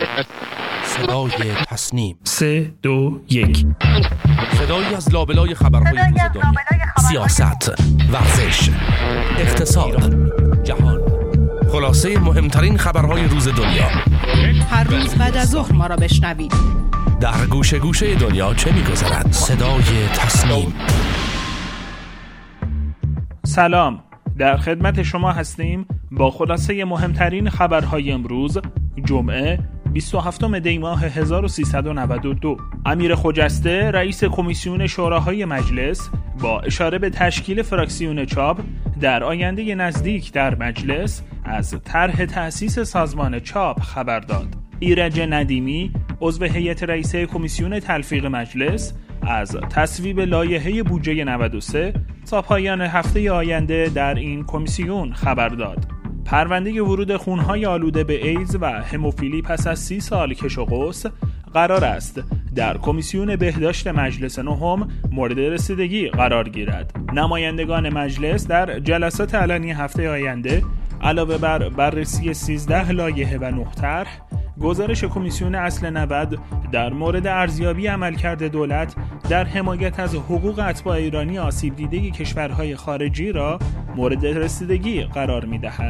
صدای تصنیم 3 2 1 صدایی از لابلای خبرهای روز دنیا، سیاست، ورزش، اقتصاد، جهان، خلاصه مهمترین خبرهای روز دنیا. هر روز بعد از ظهر ما را بشنوید. در گوشه گوشه دنیا چه می‌گذرد؟ صدای تصنیم. سلام، در خدمت شما هستیم با خلاصه مهمترین خبرهای امروز جمعه 27 دی ماه 1392. امیر خجسته رئیس کمیسیون شوراهای مجلس با اشاره به تشکیل فراکسیون چاپ در آینده نزدیک در مجلس از طرح تأسیس سازمان چاپ خبر داد. ایرج ندیمی عضو هیئت رئیسه کمیسیون تلفیق مجلس از تصویب لایحه بودجه 93 تا پایان هفته آینده در این کمیسیون خبر داد. پرونده ورود خونهای آلوده به ایدز و هموفیلی پس از 30 سال کش و قوس قرار است در کمیسیون بهداشت مجلس نهم مورد رسیدگی قرار گیرد. نمایندگان مجلس در جلسات علنی هفته آینده علاوه بر بررسی 13 لایحه و 9 طرح، گزارش کمیسیون اصل 90 در مورد ارزیابی عملکرد دولت در حمایت از حقوق اتباع ایرانی آسیب دیده کشورهای خارجی را مورد رسیدگی قرار می‌دهد.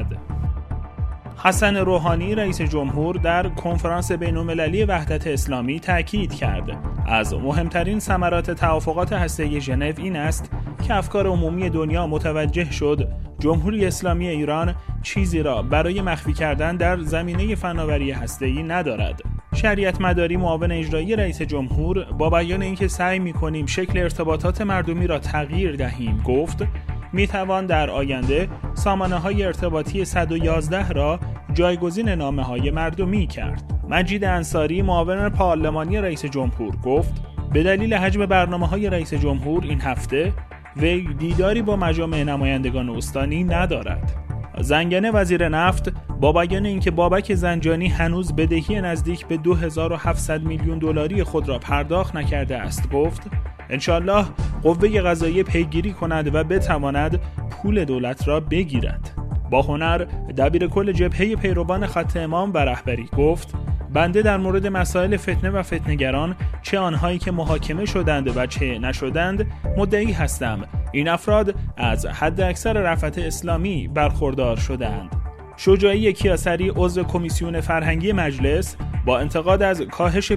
حسن روحانی رئیس جمهور در کنفرانس بین‌المللی وحدت اسلامی تاکید کرد از مهمترین ثمرات توافقات هسته‌ای ژنو این است که افکار عمومی دنیا متوجه شد جمهوری اسلامی ایران چیزی را برای مخفی کردن در زمینه فناوری هسته‌ای ندارد. شریعت مداری معاون اجرایی رئیس جمهور با بیان اینکه سعی می‌کنیم شکل ارتباطات مردمی را تغییر دهیم گفت میتوان در آینده سامانه‌های ارتباطی 111 را جایگزین نامه‌های مردمی کرد. مجید انصاری معاون پارلمانی رئیس جمهور گفت به دلیل حجم برنامه‌های رئیس جمهور این هفته وی دیداری با مجامع نمایندگان استانی ندارد. زنگنه وزیر نفت با بیان اینکه بابک زنجانی هنوز بدهی نزدیک به 2700 میلیون دلاری خود را پرداخت نکرده است گفت انشالله قوه قضاییه پیگیری کند و بتواند پول دولت را بگیرد. با هنر دبیر کل جبهه پیروان خط امام و رهبری گفت بنده در مورد مسائل فتنه و فتنه‌گران چه آنهایی که محاکمه شدند و چه نشدند مدعی هستم این افراد از حد اکثر رفعت اسلامی برخوردار شدند. شجاعی کیاسری عضو کمیسیون فرهنگی مجلس با انتقاد از کاهش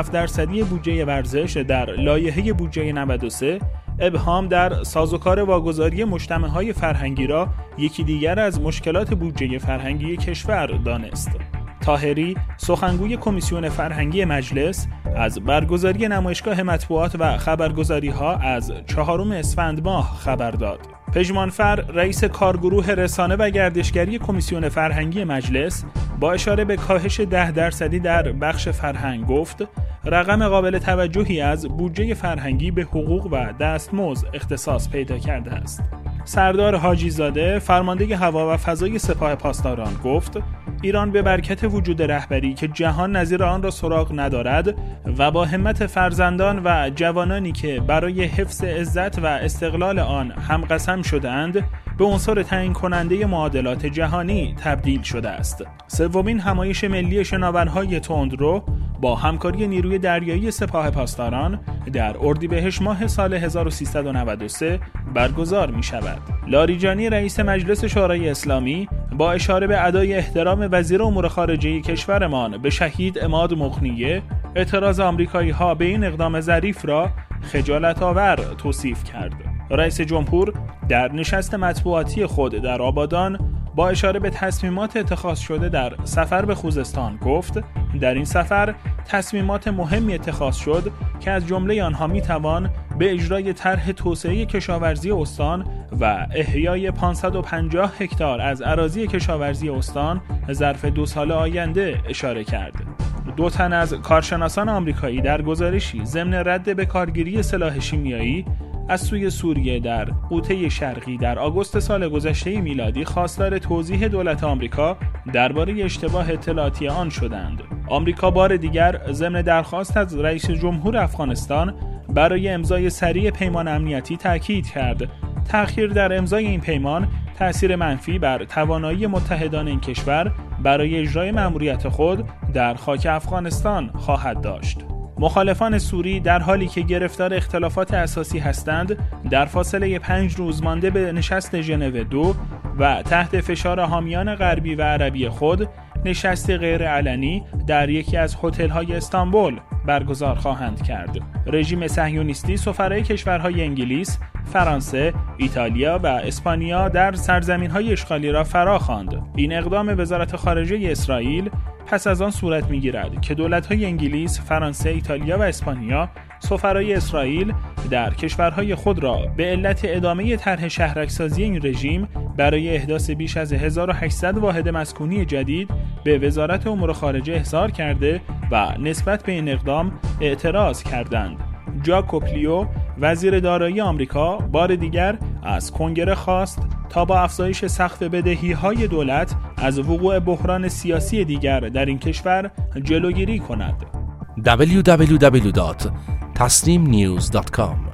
27% بودجه ورزش در لایحه بودجه 93 ابهام در سازوکار واگذاری مجتمع‌های فرهنگی را یکی دیگر از مشکلات بودجه فرهنگی کشور دانست. طاهری سخنگوی کمیسیون فرهنگی مجلس از برگزاری نمایشگاه مطبوعات و خبرگزاری‌ها از 4 اسفند ماه خبر داد. پژمانفر رئیس کارگروه رسانه و گردشگری کمیسیون فرهنگی مجلس با اشاره به کاهش 10% در بخش فرهنگ گفت رقم قابل توجهی از بودجه فرهنگی به حقوق و دستمزد اختصاص پیدا کرده است. سردار حاجی زاده فرمانده هوا و فضای سپاه پاسداران گفت ایران به برکت وجود رهبری که جهان نظیر آن را سراغ ندارد و با همت فرزندان و جوانانی که برای حفظ عزت و استقلال آن هم قسم شدند به عنصر تعیین کننده معادلات جهانی تبدیل شده است. سومین همایش ملی شناورهای تندرو با همکاری نیروی دریایی سپاه پاسداران در اردیبهشت ماه سال 1393 برگزار می شود. لاریجانی رئیس مجلس شورای اسلامی با اشاره به ادای احترام وزیر امور خارجه کشورمان به شهید عماد مغنیه اعتراض آمریکایی‌ها به این اقدام ظریف را خجالت آور توصیف کرد. رئیس جمهور در نشست مطبوعاتی خود در آبادان با اشاره به تصمیمات اتخاذ شده در سفر به خوزستان گفت در این سفر تصمیمات مهمی اتخاذ شد که از جمله آنها میتوان به اجرای طرح توسعه کشاورزی استان و احیای 550 هکتار از اراضی کشاورزی استان ظرف 2 سال آینده اشاره کرد. 2 تن از کارشناسان آمریکایی در گزارشی ضمن رد به کارگیری سلاح شیمیایی از سوی سوریه در غوطه شرقی در آگوست سال گذشته میلادی خواستار توضیح دولت آمریکا درباره اشتباه اطلاعاتی آن شدند. آمریکا بار دیگر ضمن درخواست از رئیس جمهور افغانستان برای امضای سریع پیمان امنیتی تاکید کرد. تأخیر در امضای این پیمان تأثیر منفی بر توانایی متحدان این کشور برای اجرای مأموریت خود در خاک افغانستان خواهد داشت. مخالفان سوری در حالی که گرفتار اختلافات اساسی هستند، در فاصله 5 روز مانده به نشست ژنو 2 و تحت فشار حامیان غربی و عربی خود، نشستی غیر علنی در یکی از هتل‌های استانبول برگزار خواهند کرد. رژیم صهیونیستی سفرای کشورهای انگلیس، فرانسه، ایتالیا و اسپانیا در سرزمین‌های اشغالی را فرا خواند. این اقدام وزارت خارجه اسرائیل پس از آن صورت می‌گیرد که دولت‌های انگلیس، فرانسه، ایتالیا و اسپانیا سفرای اسرائیل در کشورهای خود را به علت ادامه طرح شهرک‌سازی این رژیم برای احداث بیش از 1800 واحد مسکونی جدید به وزارت امور خارجه احضار کرده و نسبت به این اقدام اعتراض کردند. جاکوب لیو، وزیر دارایی آمریکا، بار دیگر از کنگره خواست تا با افزایش سقف بدهی‌های دولت از وقوع بحران سیاسی دیگر در این کشور جلوگیری کند. www.tasneemnews.com